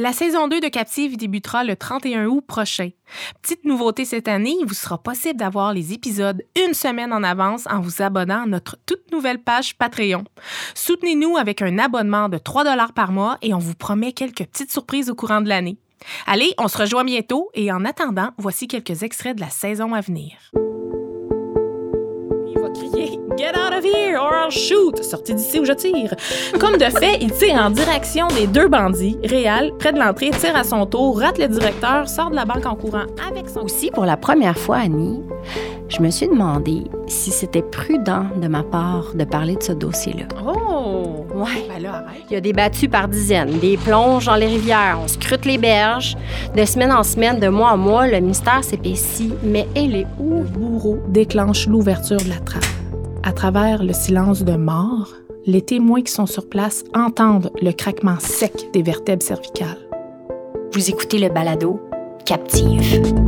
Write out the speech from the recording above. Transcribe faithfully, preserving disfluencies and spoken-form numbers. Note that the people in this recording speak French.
La saison deux de Captive débutera le trente et un août prochain. Petite nouveauté cette année, il vous sera possible d'avoir les épisodes une semaine en avance en vous abonnant à notre toute nouvelle page Patreon. Soutenez-nous avec un abonnement de trois dollars par mois et on vous promet quelques petites surprises au courant de l'année. Allez, on se rejoint bientôt et en attendant, voici quelques extraits de la saison à venir. Il va crier « Get out of here or I'll shoot !» Sortez d'ici ou je tire. Comme de fait, il tire en direction des deux bandits. Réal, près de l'entrée, tire à son tour, rate le directeur, sort de la banque en courant avec son... Aussi, pour la première fois, Annie, je me suis demandé si c'était prudent de ma part de parler de ce dossier-là. Oh! Ouais. Ben là, arrête. Il y a des battues par dizaines, des plonges dans les rivières, on scrute les berges. De semaine en semaine, de mois en mois, le mystère s'épaissit. Mais elle est où? Le bourreau déclenche l'ouverture de la trappe. À travers le silence de mort, les témoins qui sont sur place entendent le craquement sec des vertèbres cervicales. Vous écoutez le balado Captive.